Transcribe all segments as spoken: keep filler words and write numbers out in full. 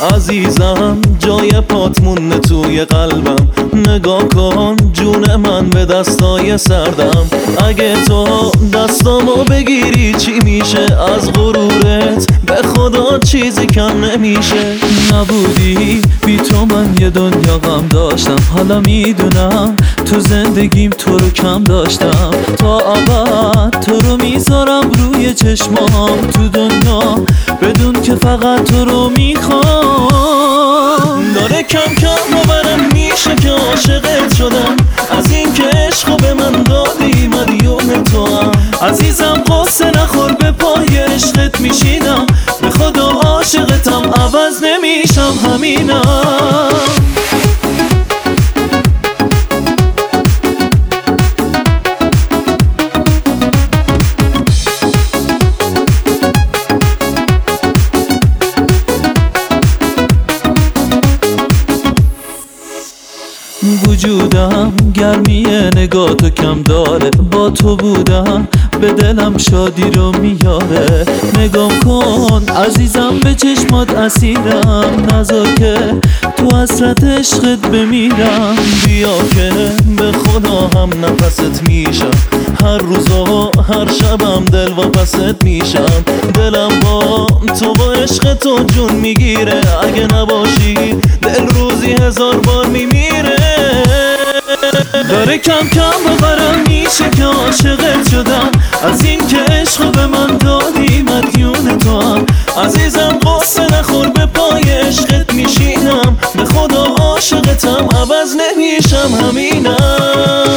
عزیزم جای پات مونه توی قلبم، نگاه کن جون من به دستای سردم. اگه تو دستامو بگیری چی میشه؟ از غرورت به خدا چیزی کم نمیشه. نبودی بی تو من یه دنیا غم داشتم، حالا میدونم تو زندگیم تو رو کم داشتم. تا ابد تو رو میذارم روی چشمام تو دنیا، بدون که فقط تو رو میخوام. داره کم کم باورم میشه که عاشقت شدم، از این که عشقو به من دادی مدیون تو هم. عزیزم قصه نخور به پای عشقت میشینم، به خدا عاشقتم عوض نمیشم همینم. وجودم گرمی نگاه تو کم داره، با تو بودم به دلم شادی رو میاره. نگام کن عزیزم به چشمات اسیرم، نذار که تو حسرت عشقت بمیرم. بیا که به خدا هم نفست میشم، هر روز و هر شبم دل واپست میشم. دلم با تو با عشق تو جون میگیره، اگه نباشی دل روزی هزار بار میمیره. داره کم کم باورم میشه که عاشقت شدم، از این که عشقو به من دادی مدیون تو هم. عزیزم قصه نخور به پای عشقت میشینم، به خدا عاشقتم عوض نمیشم همینم.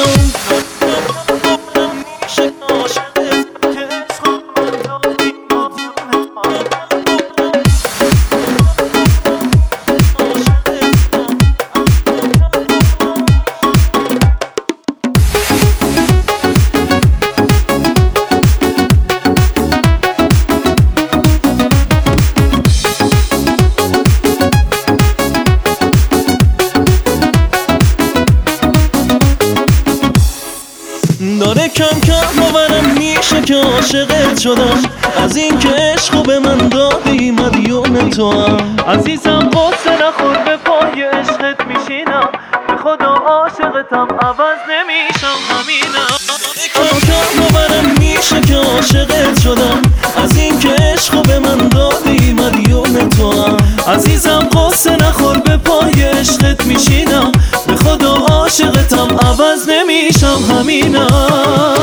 داره کم کم باورم میشه که عاشقت شدم، از این که عشقو به من دادی مدیون تو هم. عزیزم قصه نخور به پای عشقت میشینم، به خدا عاشقتم عوض نمیشم همینم. کم کم باورم میشه که عاشقت شدم، از این که عشقو به من دادی مدیون تو هم. عزیزم قصه نخور به پای عشقت میشینم، به خدا عاشقتم عوض نمیشم همینم.